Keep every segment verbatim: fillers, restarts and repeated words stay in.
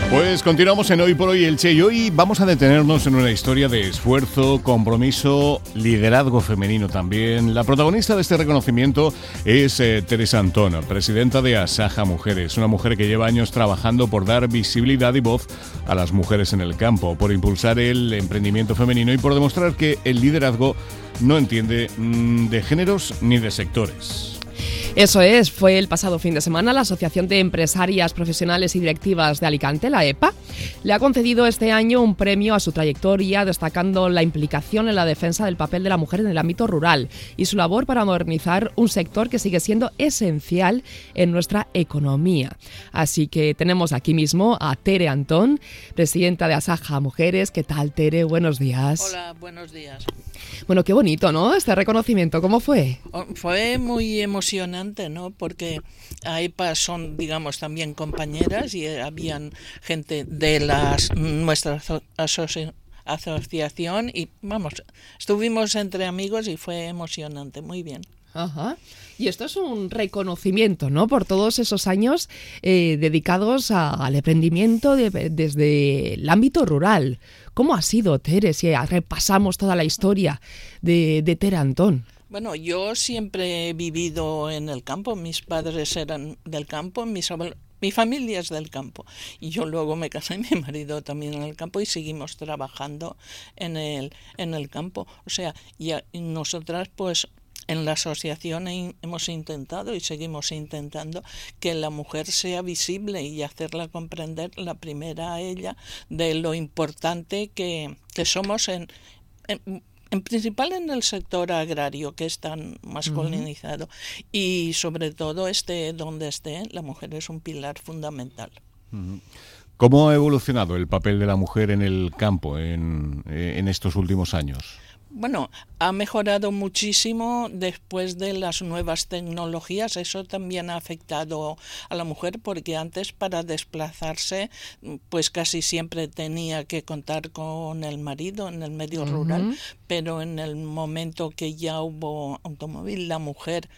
Pues continuamos en Hoy por Hoy Elche y hoy vamos a detenernos en una historia de esfuerzo, compromiso, liderazgo femenino también. La protagonista de este reconocimiento es eh, Teresa Antón, presidenta de Asaja Mujeres, una mujer que lleva años trabajando por dar visibilidad y voz a las mujeres en el campo, por impulsar el emprendimiento femenino y por demostrar que el liderazgo no entiende mmm, de géneros ni de sectores. Eso es, fue el pasado fin de semana la Asociación de Empresarias Profesionales y Directivas de Alicante, la E P A, le ha concedido este año un premio a su trayectoria, destacando la implicación en la defensa del papel de la mujer en el ámbito rural y su labor para modernizar un sector que sigue siendo esencial en nuestra economía. Así que tenemos aquí mismo a Tere Antón, presidenta de Asaja Mujeres. ¿Qué tal, Tere? Buenos días. Hola, buenos días. Bueno, qué bonito, ¿no? Este reconocimiento, ¿cómo fue? Fue muy emocionante, ¿no? Porque a E P A son, digamos, también compañeras y habían gente de las nuestra asoci- asociación y, vamos, estuvimos entre amigos y fue emocionante, muy bien. Ajá. Y esto es un reconocimiento, ¿no? Por todos esos años eh, dedicados a, al emprendimiento de, desde el ámbito rural. ¿Cómo ha sido, Tere, si repasamos toda la historia de, de Tere Antón? Bueno, yo siempre he vivido en el campo. Mis padres eran del campo, mis abuelos, mi familia es del campo. Y yo luego me casé y mi marido también en el campo y seguimos trabajando en el, en el campo. O sea, y, a, y nosotras pues... En la asociación hemos intentado y seguimos intentando que la mujer sea visible y hacerla comprender, la primera a ella, de lo importante que, que somos en, en, en principal en el sector agrario, que es tan masculinizado. Uh-huh. Y sobre todo esté donde esté, la mujer es un pilar fundamental. Uh-huh. ¿Cómo ha evolucionado el papel de la mujer en el campo en, en estos últimos años? Bueno, ha mejorado muchísimo después de las nuevas tecnologías. Eso también ha afectado a la mujer porque antes para desplazarse pues casi siempre tenía que contar con el marido en el medio uh-huh. rural, pero en el momento que ya hubo automóvil, la mujer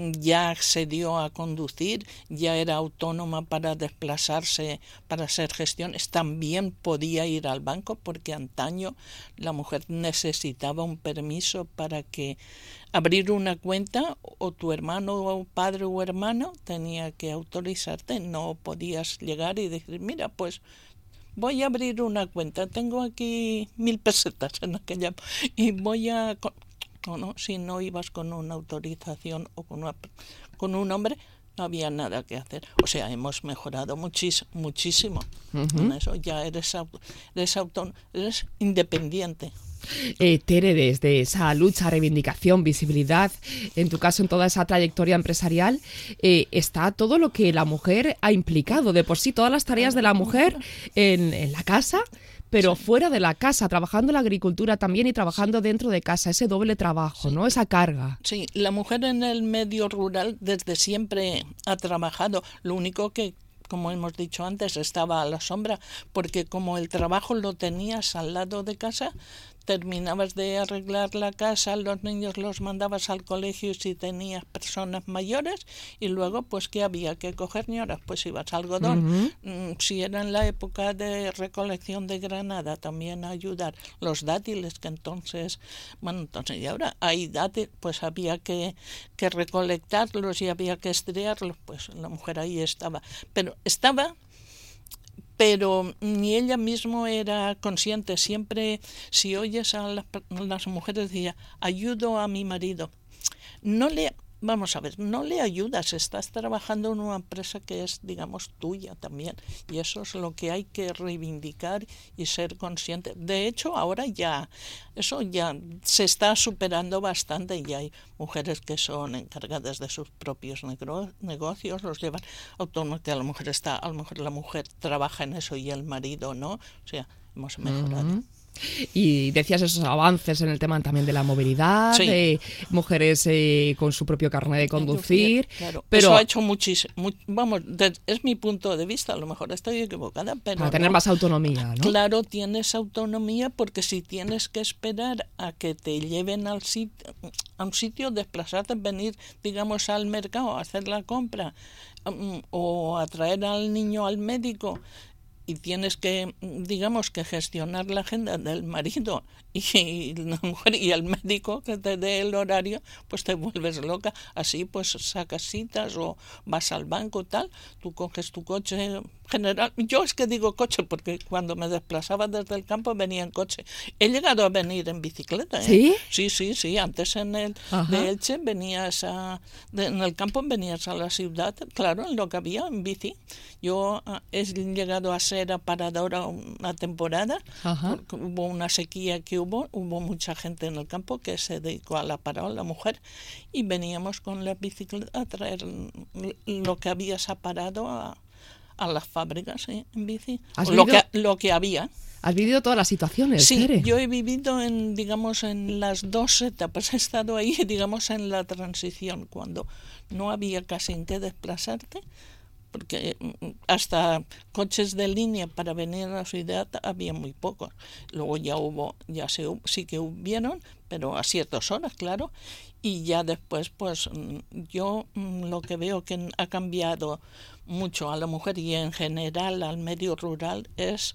ya accedió a conducir, ya era autónoma para desplazarse, para hacer gestiones. También podía ir al banco porque antaño la mujer necesitaba un permiso para que abrir una cuenta o tu hermano o padre o hermano tenía que autorizarte, no podías llegar y decir, mira, pues voy a abrir una cuenta, tengo aquí mil pesetas en aquella y voy a... No, no, si no ibas con una autorización o con, una, con un hombre, no había nada que hacer. O sea, hemos mejorado muchis, muchísimo. Uh-huh. Con eso ya eres, eres, autónomo, eres independiente. Eh, Tere, desde esa lucha, reivindicación, visibilidad, en tu caso en toda esa trayectoria empresarial, eh, está todo lo que la mujer ha implicado, de por sí todas las tareas de la mujer en, en la casa, pero sí. fuera de la casa, trabajando en la agricultura también y trabajando dentro de casa, ese doble trabajo, sí. ¿no? Esa carga. Sí, la mujer en el medio rural desde siempre ha trabajado, lo único que, como hemos dicho antes, estaba a la sombra, porque como el trabajo lo tenías al lado de casa, terminabas de arreglar la casa, los niños los mandabas al colegio si tenías personas mayores y luego pues ¿qué había que coger, ñoras? Pues ibas al algodón. Uh-huh. Si era en la época de recolección de granada, también a ayudar los dátiles, que entonces, bueno, entonces y ahora hay dátiles, pues había que, que recolectarlos y había que estriarlos, pues la mujer ahí estaba. Pero estaba... pero ni ella misma era consciente. Siempre, si oyes a las, a las mujeres, decía, ayudo a mi marido. No le, vamos a ver, no le ayudas, estás trabajando en una empresa que es, digamos, tuya también. Y eso es lo que hay que reivindicar y ser consciente. De hecho, ahora ya, eso ya se está superando bastante y hay mujeres que son encargadas de sus propios negro- negocios, los llevan autónomos, que a lo mejor está, a lo mejor la mujer trabaja en eso y el marido no, o sea, hemos mejorado. Uh-huh. Y decías esos avances en el tema también de la movilidad, sí. de mujeres eh, con su propio carnet de conducir. Claro, pero eso ha hecho muchísimo. Mu- vamos, de, es mi punto de vista, a lo mejor estoy equivocada, pero para tener no. más autonomía, ¿no? Claro, tienes autonomía porque si tienes que esperar a que te lleven al sitio, a un sitio, desplazarte, venir, digamos, al mercado, a hacer la compra um, o a traer al niño al médico. y tienes que, digamos, que gestionar la agenda del marido y, y la mujer y el médico que te dé el horario, pues te vuelves loca. Así pues sacas citas o vas al banco tal, tú coges tu coche general. Yo es que digo coche porque cuando me desplazaba desde el campo venía en coche. He llegado a venir en bicicleta, ¿eh? ¿Sí? Sí, sí, sí. Antes en el Ajá. de Elche venías a, de, en el campo venías a la ciudad, claro, en lo que había en bici. Yo uh, he llegado a ser aparadora una temporada. Ajá. Hubo una sequía que hubo, hubo mucha gente en el campo que se dedicó a la parada, la mujer, y veníamos con la bicicleta a traer lo que habías aparado a a las fábricas, ¿eh? En bici, lo que, lo que había. ¿Has vivido todas las situaciones, Sí, Tere? yo he vivido en, digamos, en las dos etapas. He estado ahí, digamos, en la transición, cuando no había casi en qué desplazarte, porque hasta coches de línea para venir a la ciudad había muy pocos. Luego ya hubo, ya se, sí que hubieron, pero a ciertas horas, claro. Y ya después, pues yo lo que veo que ha cambiado mucho a la mujer y en general al medio rural es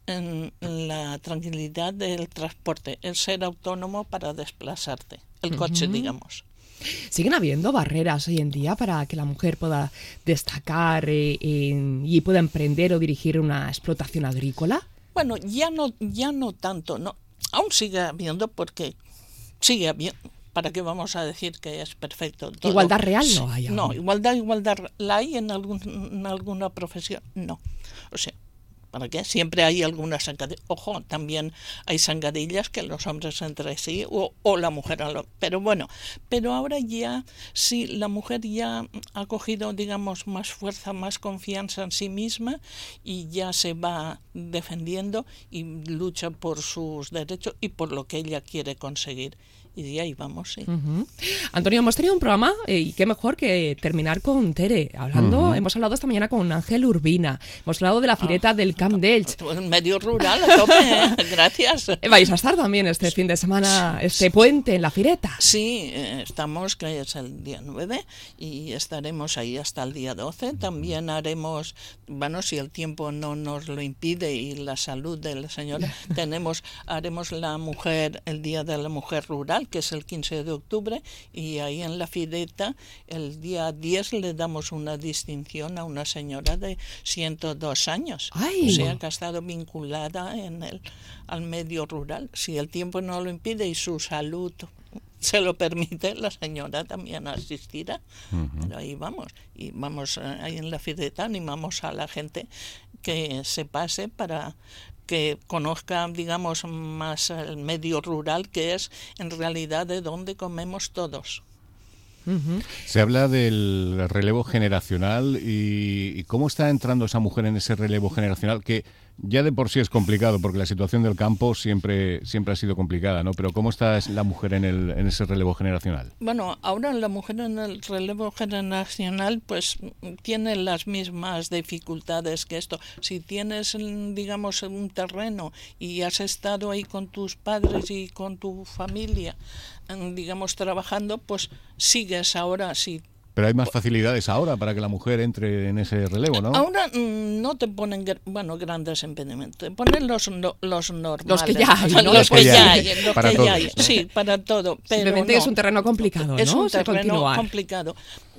en la tranquilidad del transporte, el ser autónomo para desplazarte, el coche, uh-huh. digamos. ¿Siguen habiendo barreras hoy en día para que la mujer pueda destacar eh, en, y pueda emprender o dirigir una explotación agrícola? Bueno, ya no, ya no tanto, no. Aún sigue habiendo porque sigue habiendo. ¿Para qué vamos a decir que es perfecto todo? ¿Igualdad real no hay aún? No, igualdad, igualdad la hay en, algún, en alguna profesión, no. O sea, ¿para qué? Siempre hay algunas zancadillas. Ojo, también hay zancadillas que los hombres entre sí o, o la mujer. Pero bueno, pero ahora ya, sí, la mujer ya ha cogido, digamos, más fuerza, más confianza en sí misma y ya se va defendiendo y lucha por sus derechos y por lo que ella quiere conseguir. Y de ahí vamos, sí. Uh-huh. Antonio, hemos tenido un programa eh, y qué mejor que terminar con Tere. Hablando, uh-huh. Hemos hablado esta mañana con Ángel Urbina. Hemos hablado de la fireta ah, del Camp d'Elx. Medio rural, a tope, ¿eh? Gracias. ¿Vais a estar también este fin de semana, este puente en la fireta? Sí, estamos, que es el día nueve, y estaremos ahí hasta el día doce. También haremos, bueno, si el tiempo no nos lo impide y la salud de la señora, tenemos, haremos la mujer, el Día de la Mujer Rural, que es el quince de octubre, y ahí en la fireta el día diez le damos una distinción a una señora de ciento dos años. ¡Ay! O sea, que ha estado vinculada en el, al medio rural. Si el tiempo no lo impide y su salud se lo permite, la señora también asistirá. Uh-huh. Pero ahí vamos. Y vamos, ahí en la fireta animamos a la gente que se pase para que conozca, digamos, más el medio rural, que es en realidad de donde comemos todos. Uh-huh. Se habla del relevo generacional y, y cómo está entrando esa mujer en ese relevo generacional, que ya de por sí es complicado porque la situación del campo siempre siempre ha sido complicada, ¿no? Pero ¿cómo está la mujer en el en ese relevo generacional? Bueno, ahora la mujer en el relevo generacional pues tiene las mismas dificultades que esto. Si tienes, digamos, un terreno y has estado ahí con tus padres y con tu familia, digamos, trabajando, pues sigues ahora así. Pero hay más facilidades ahora para que la mujer entre en ese relevo, ¿no? Ahora mm, no te ponen, bueno, grandes impedimentos, te ponen los, no, los normales. Los que ya hay, ¿no? Los, los que ya hay, hay los para que todos, ya hay. ¿no? Sí, para todo. Pero simplemente no. Es un terreno complicado, ¿no? Es un Se terreno continuar. complicado.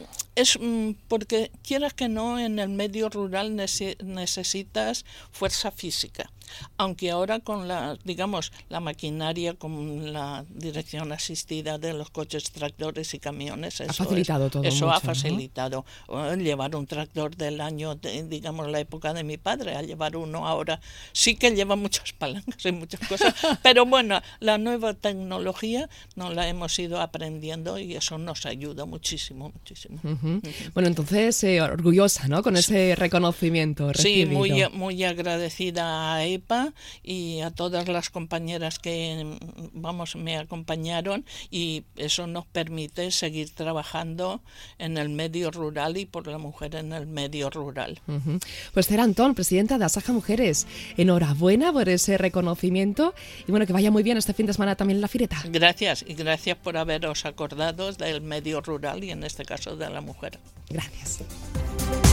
Es mm, porque, quieras que no, en el medio rural nece- necesitas fuerza física. Aunque ahora con la, digamos, la maquinaria, con la dirección asistida de los coches, tractores y camiones, eso ha facilitado es, todo eso mucho, ha facilitado. ¿no? Llevar un tractor del año, de, digamos, la época de mi padre, a llevar uno ahora, sí que lleva muchas palancas y muchas cosas, pero bueno, la nueva tecnología nos la hemos ido aprendiendo y eso nos ayuda muchísimo, muchísimo. Uh-huh. Uh-huh. Bueno, entonces, eh, orgullosa, ¿no? Con ese reconocimiento recibido. Sí, muy, muy agradecida a E P A y a todas las compañeras que, vamos, me acompañaron, y eso nos permite seguir trabajando en el medio rural y por la mujer en el medio rural. Uh-huh. Pues Tere Antón, presidenta de Asaja Mujeres, enhorabuena por ese reconocimiento y bueno, que vaya muy bien este fin de semana también en la fireta. Gracias, y gracias por haberos acordado del medio rural y en este caso de la mujer. Gracias.